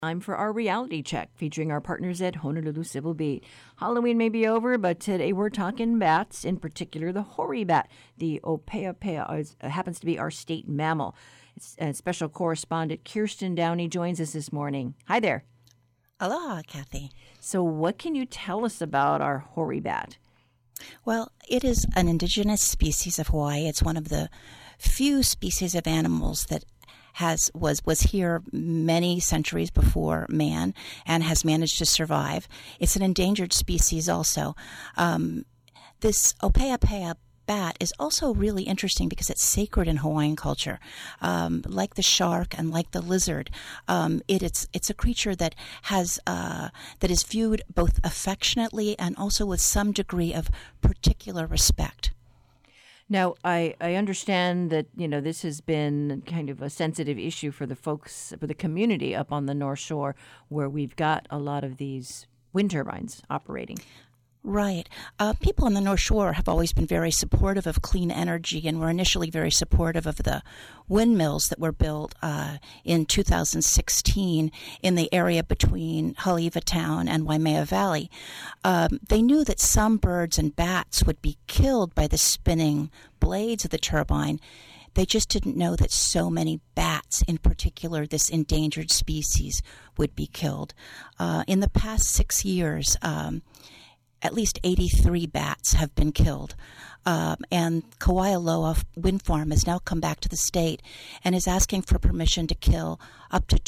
Time for our reality check featuring our partners at Honolulu Civil Beat. Halloween may be over, but today we're talking bats, in particular the hoary bat. The Opeapea happens to be our state mammal. Special correspondent Kirsten Downey joins us this morning. Hi there. Aloha, Kathy. So what can you tell us about our hoary bat? Well, it is an indigenous species of Hawaii. It's one of the few species of animals that was here many centuries before man and has managed to survive. It's an endangered species also. This Opeapea bat is also really interesting because it's sacred in Hawaiian culture. Like the shark and like the lizard, it's a creature that is viewed both affectionately and also with some degree of particular respect. Now, I understand that, this has been kind of a sensitive issue for the folks, for the community up on the North Shore, where we've got a lot of these wind turbines operating. Right. People on the North Shore have always been very supportive of clean energy and were initially very supportive of the windmills that were built in 2016 in the area between Haleiwa Town and Waimea Valley. They knew that some birds and bats would be killed by the spinning blades of the turbine. They just didn't know that so many bats, in particular this endangered species, would be killed. In the past 6 years, at least 83 bats have been killed. And Kawaialoa Wind Farm has now come back to the state and is asking for permission to kill up to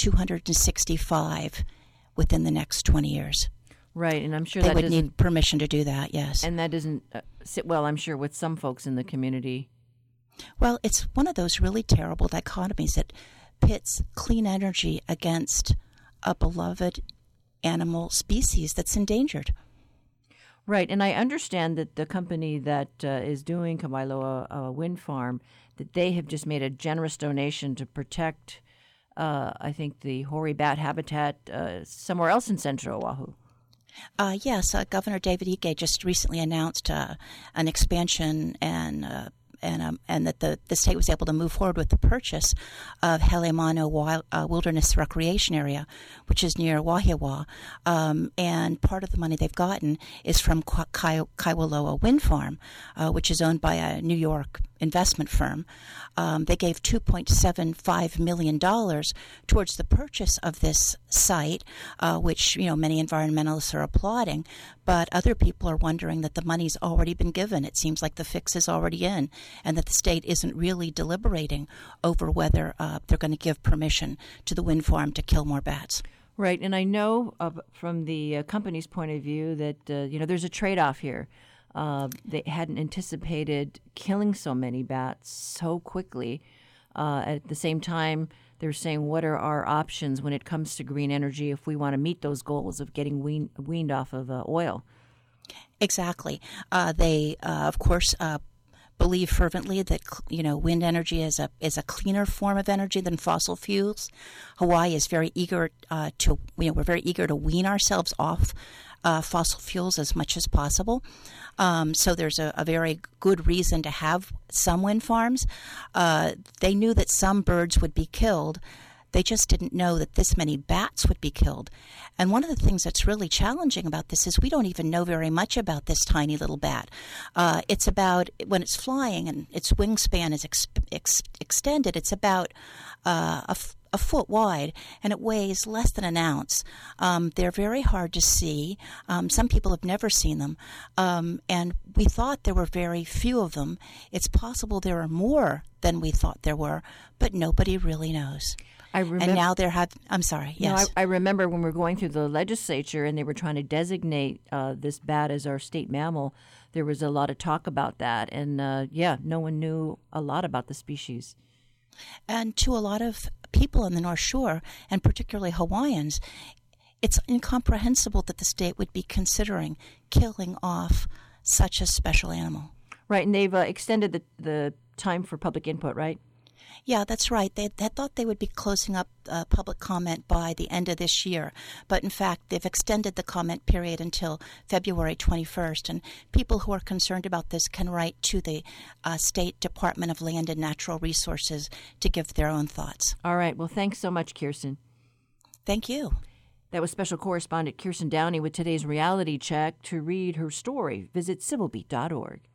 265 within the next 20 years. Right, and I'm sure they would need permission to do that, yes. And that doesn't sit well, I'm sure, with some folks in the community. Well, it's one of those really terrible dichotomies that pits clean energy against a beloved animal species that's endangered. Right, and I understand that the company that is doing Kawaialoa Wind Farm, that they have just made a generous donation to protect, I think, the hoary bat habitat somewhere else in central Oahu. Yes, Governor David Ige just recently announced an expansion and that the state was able to move forward with the purchase of Halemano Wilderness Recreation Area, which is near Wahiawa. And part of the money they've gotten is from Kaiwaloa Wind Farm, which is owned by a New York investment firm. They gave $2.75 million towards the purchase of this site, which many environmentalists are applauding, but other people are wondering that the money's already been given. It seems like the fix is already in, and that the state isn't really deliberating over whether they're going to give permission to the wind farm to kill more bats. Right, and I know from the company's point of view that there's a trade-off here. They hadn't anticipated killing so many bats so quickly. At the same time, they're saying, what are our options when it comes to green energy if we want to meet those goals of getting weaned off of oil? Exactly. They, of course, believe fervently that wind energy is a cleaner form of energy than fossil fuels. Hawaii is very eager we're very eager to wean ourselves off fossil fuels as much as possible. So there's a very good reason to have some wind farms. They knew that some birds would be killed. They just didn't know that this many bats would be killed. And one of the things that's really challenging about this is we don't even know very much about this tiny little bat. It's about, when it's flying and its wingspan is extended, it's about a foot wide, and it weighs less than an ounce. They're very hard to see. Some people have never seen them, and we thought there were very few of them. It's possible there are more than we thought there were, but nobody really knows. And now I'm sorry, yes. No, I remember when we were going through the legislature and they were trying to designate this bat as our state mammal, there was a lot of talk about that. And, no one knew a lot about the species. And to a lot of people on the North Shore, and particularly Hawaiians, it's incomprehensible that the state would be considering killing off such a special animal. Right, and they've extended the time for public input, right? Yeah, that's right. They thought they would be closing up public comment by the end of this year. But in fact, they've extended the comment period until February 21st. And people who are concerned about this can write to the State Department of Land and Natural Resources to give their own thoughts. All right. Well, thanks so much, Kirsten. Thank you. That was special correspondent Kirsten Downey with today's reality check. To read her story, visit civilbeat.org.